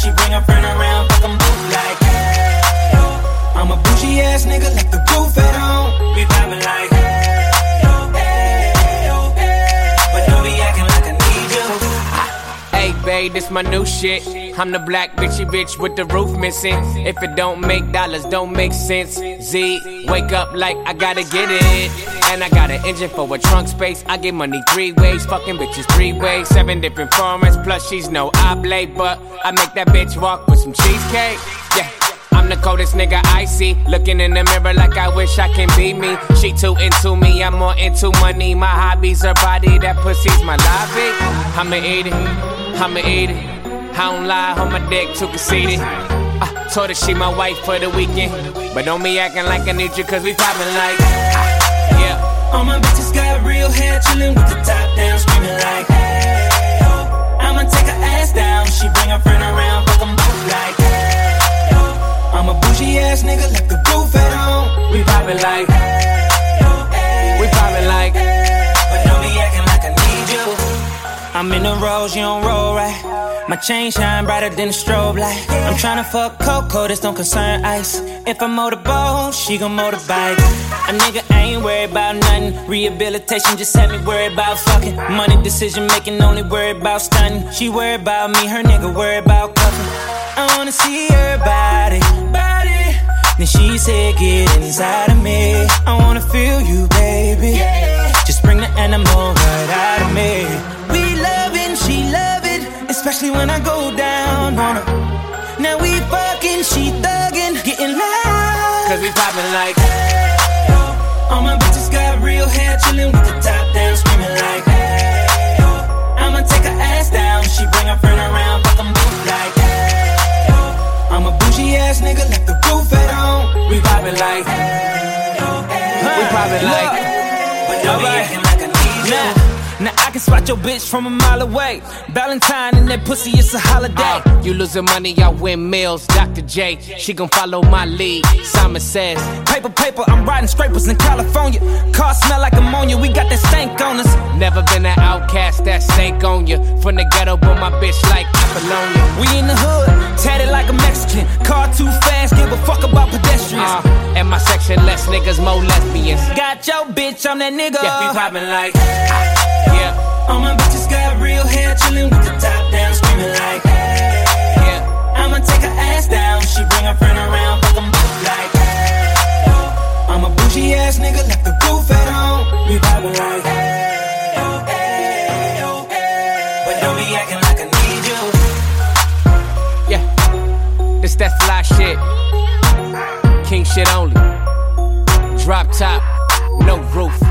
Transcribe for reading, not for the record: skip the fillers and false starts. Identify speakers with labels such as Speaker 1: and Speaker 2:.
Speaker 1: She bring her friend around, fuck them both like, hey, oh. I'm a bougie ass nigga, left the roof at home. We vibing like, hey, oh, hey, oh, hey. But don't be acting like I need you.
Speaker 2: Hey, babe, this my new shit. I'm the black bitchy bitch with the roof missing. If it don't make dollars, don't make sense. Z, wake up like I gotta get it. And I got an engine for a trunk space. I get money 3 ways, fucking bitches 3 ways. 7 different formats, plus she's no oblate. But I make that bitch walk with some cheesecake. Yeah, I'm the coldest nigga I see. Looking in the mirror like I wish I can be me. She too into me, I'm more into money. My hobby's her body, that pussy's my lobby. I'ma eat it, I'ma eat it. I don't lie, on my dick, too conceited. Told her she my wife for the weekend. But don't be acting like I need you, cause we poppin' like, yeah.
Speaker 1: All my bitches got real hair, chillin' with the top down, screaming like, hey, oh. I'ma take her ass down, she bring her friend around, fuck them both like, hey, oh. I'm a bougie ass nigga, left the roof at home.
Speaker 2: We poppin' like,
Speaker 1: hey, oh, hey,
Speaker 2: we poppin' like,
Speaker 1: but don't be acting like I need you. I'm in the rose, you don't roll right. My chain shine brighter than a strobe light. I'm tryna fuck Coco, this don't concern ice. If I motorboat, she gon' motorbike. A nigga ain't worried about nothing. Rehabilitation just had me worried about fucking. Money decision making, only worried about stunning. She worried about me, her nigga worried about cuffing. I wanna see her body. Then she said, get inside of me. I wanna feel you, baby. Just bring the animal right out of me. We loving, she loving, especially when I go down on her. Now we fucking, she thuggin', getting loud.
Speaker 2: Cause we poppin' like,
Speaker 1: hey, oh. All my bitches got real hair, chillin' with the top down, screaming like, hey, oh. I'ma take her ass down, she bring her friend around, fuck them both like, hey, oh. I'm a bougie ass nigga, left the roof at home.
Speaker 2: We poppin' like,
Speaker 1: hey, oh, hey,
Speaker 2: we poppin' like,
Speaker 1: but don't be acting like I need you.
Speaker 3: Now I can spot your bitch from a mile away. Valentine and that pussy, it's a holiday.
Speaker 2: You losing money, I win meals. Dr. J, she gon' follow my lead. Simon says,
Speaker 3: paper, I'm riding scrapers in California. Car smell like ammonia, we got that stank on us.
Speaker 2: Never been an outcast, that stank on you. From the ghetto, but my bitch like Apollonia.
Speaker 3: We in the hood, tatted like a Mexican. Car too fast, give a fuck about pedestrians.
Speaker 2: And my section, less niggas, more lesbians.
Speaker 3: Got your bitch, I'm that nigga.
Speaker 2: Yeah, we poppin' like,
Speaker 1: yeah. All my bitches got real hair, chillin' with the top down, screaming like, hey, yeah. I'ma take her ass down, she bring her friend around, fuck them both like, hey, oh. I'm a bougie ass nigga, left the roof at home. We vibing like, hey, oh, hey, oh, hey. But don't be acting like I need you.
Speaker 2: Yeah, this that fly shit. King shit only. Drop top, no roof.